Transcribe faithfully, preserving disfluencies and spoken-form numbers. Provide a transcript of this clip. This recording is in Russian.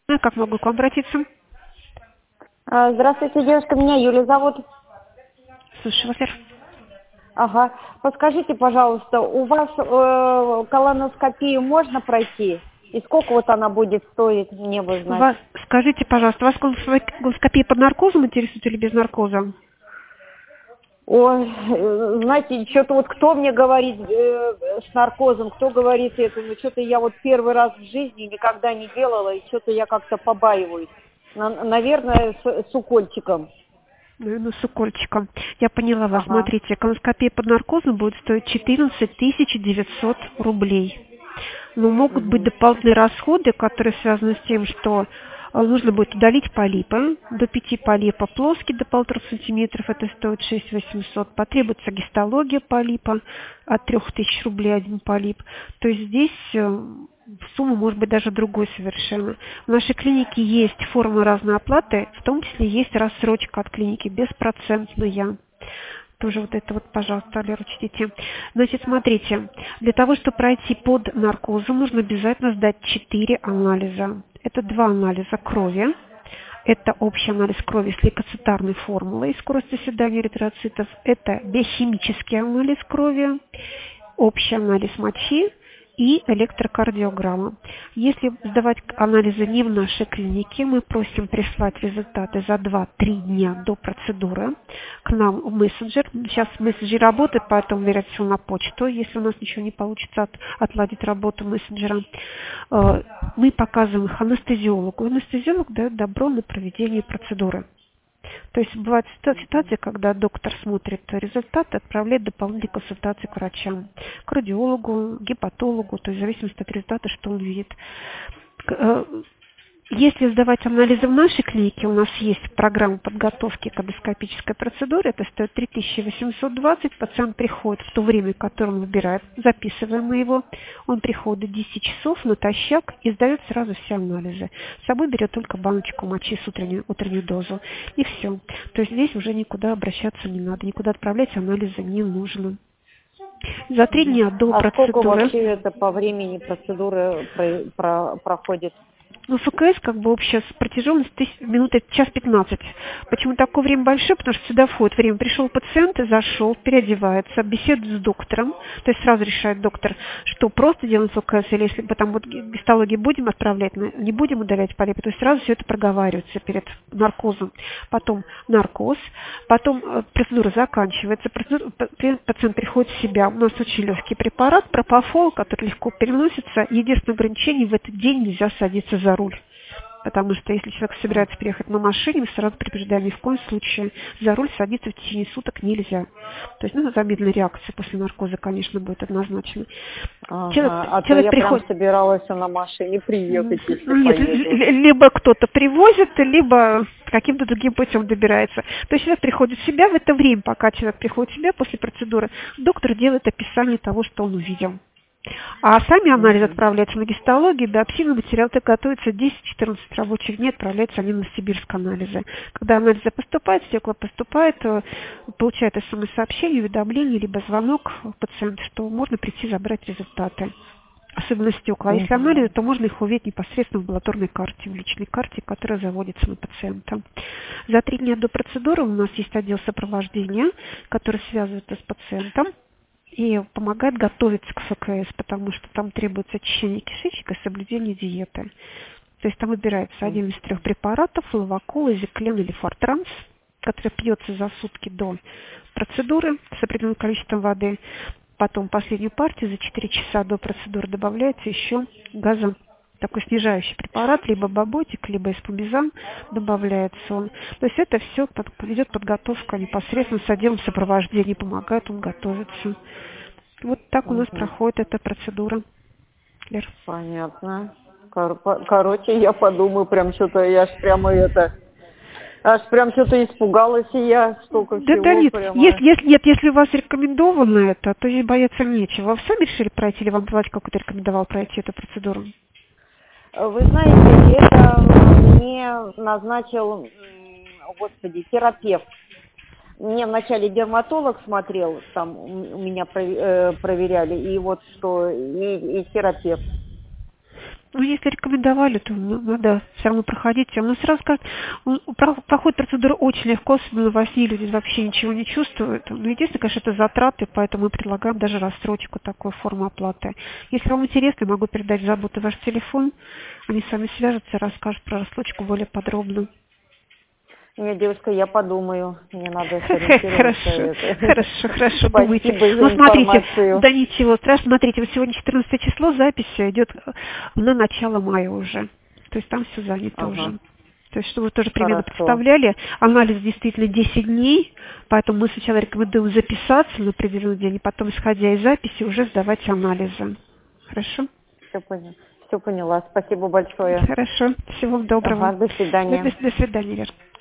Ну, как могу к вам обратиться? А, Здравствуйте, девушка, меня Юля зовут. Слушаю вас, Вер. Ага. Подскажите, пожалуйста, у вас э, колоноскопию можно пройти? И сколько вот она будет стоить, мне бы знать? Вас, скажите, пожалуйста, вас колоноскопия под наркозом интересует или без наркоза? Ой, э, знаете, что-то вот кто мне говорит э, с наркозом, кто говорит это, ну что-то я вот первый раз в жизни никогда не делала, и что-то я как-то побаиваюсь. На- наверное, с, с укольчиком. Наверное, с укольчиком. Я поняла вас. Ага. Смотрите, колоноскопия под наркозом будет стоить четырнадцать тысяч девятьсот рублей. Но могут быть Угу. дополнительные расходы, которые связаны с тем, что э, нужно будет удалить полипы, до пяти полипов плоский до полутора сантиметров, это стоит шесть тысяч восемьсот. Потребуется гистология полипа от трёх тысяч рублей один полип. То есть здесь э, сумма может быть даже другой совершенно. В нашей клинике есть формы разной оплаты, в том числе есть рассрочка от клиники, беспроцентная. Тоже вот это вот, пожалуйста, Алер, учтите. Значит, смотрите, для того, чтобы пройти под наркозом, нужно обязательно сдать четыре анализа. Это два анализа крови. Это общий анализ крови с лейкоцитарной формулой и скоростью оседания эритроцитов. Это биохимический анализ крови, общий анализ мочи и электрокардиограмма. Если сдавать анализы не в нашей клинике, мы просим прислать результаты за два-три дня до процедуры к нам в мессенджер. Сейчас мессенджер работает, поэтому верят все на почту, если у нас ничего не получится от, отладить работу мессенджера. Э, Мы показываем их анестезиологу. Анестезиолог дает добро на проведение процедуры. То есть бывает ситуа- ситуация, когда доктор смотрит результаты, отправляет дополнительные консультации к врачам, к радиологу, гепатологу, то есть в зависимости от результата, что он видит. К- э, Если сдавать анализы в нашей клинике, у нас есть программа подготовки к эндоскопической процедуре, это стоит три тысячи восемьсот двадцать, пациент приходит в то время, которое он выбирает, записываем мы его, он приходит в десять часов натощак и сдает сразу все анализы. С собой берет только баночку мочи с утреннюю, утреннюю дозу, и все. То есть здесь уже никуда обращаться не надо, никуда отправлять анализы не нужно. За три Мгм. дня до А сколько процедуры. вообще это по времени процедуры про- про- проходит? Ну, ФКС как бы общая с протяженность тысяч- минут это час пятнадцать. Почему такое время большое? Потому что сюда входит время. Пришел пациент, зашел, переодевается, беседует с доктором, то есть сразу решает доктор, что просто делаем ФКС, или если потом вот гистологии будем отправлять, на- не будем удалять полипы, то есть сразу все это проговаривается перед наркозом. Потом наркоз, потом э, процедура заканчивается, процедура- п- пациент приходит в себя. У нас очень легкий препарат, пропофол, который легко переносится. Единственное ограничение, в этот день нельзя садиться за руль. Потому что если человек собирается переехать на машине, мы сразу предупреждаем, ни в коем случае за руль садиться в течение суток нельзя. То есть, ну, замедленная реакция после наркоза, конечно, будет однозначно. Человек, Ага, а то человек я прям приходит. собиралась на машине М, приехать, если Нет, л- поеду. л- либо кто-то привозит, либо каким-то другим путем добирается. То есть человек приходит в себя в это время, пока человек приходит в себя после процедуры, доктор делает описание того, что он увидел. А сами анализы Мгм. отправляются на гистологию, биопсийный материал так готовится десять-четырнадцать рабочих дней, отправляются они на Новосибирск анализы. Когда анализы поступают, стекло поступает, э, получает смс-сообщение, уведомление, либо звонок пациента, что можно прийти забрать результаты. Особенно стекла. А если Мгм. анализы, то можно их увидеть непосредственно в амбулаторной карте, в личной карте, которая заводится на пациента. За три дня до процедуры у нас есть отдел сопровождения, который связывается с пациентом и помогает готовиться к ФКС, потому что там требуется очищение кишечника и соблюдение диеты. То есть там выбирается один из трех препаратов, лавакол, изиклен или фортранс, который пьется за сутки до процедуры с определенным количеством воды. Потом последнюю партию за четыре часа до процедуры добавляется еще газо, такой снижающий препарат, либо баботик, либо эспумизан добавляется он. То есть это все под, идет подготовка непосредственно с отделом сопровождения, помогает он готовиться. Вот так у нас Мгм. проходит эта процедура. Лер. Понятно. Кор- по- Короче, я подумаю, прям что-то, я аж прямо это, аж прям что-то испугалась, и я столько Да, да всего нет, прямо. если, если, нет, если у вас рекомендовано это, то здесь бояться нечего. Вы сами решили пройти или вам товарищ какой-то рекомендовал пройти эту процедуру? Вы знаете, это мне назначил, м, господи, терапевт. Мне вначале дерматолог смотрел, там у меня прове- э, проверяли, и вот что, и, и терапевт. Ну, если рекомендовали, то ну, надо все равно проходить. Он сразу скажет, он про- проходит процедуру очень легко, особенно во сне люди вообще ничего не чувствуют. Ну, единственное, конечно, это затраты, поэтому мы предлагаем даже рассрочку, такую форму оплаты. Если вам интересно, могу передать заботу ваш телефон. Они с вами свяжутся, расскажут про рассрочку более подробно. Нет, девушка, я подумаю. Мне надо сориентироваться. Хорошо, хорошо, хорошо, думайте. Спасибо Ну, за смотрите, информацию. да ничего страшного. Смотрите, вот сегодня четырнадцатое число, запись идет на начало мая уже. То есть там все занято Ага, уже. То есть, чтобы вы тоже примерно хорошо. представляли, анализ действительно десять дней, поэтому мы сначала рекомендуем записаться на определенный день, и потом, исходя из записи, уже сдавать анализы. Хорошо? Все поняла. Все поняла. Спасибо большое. Хорошо. Всего вам доброго. Ага, до До, свидания. до, до свидания, Вера.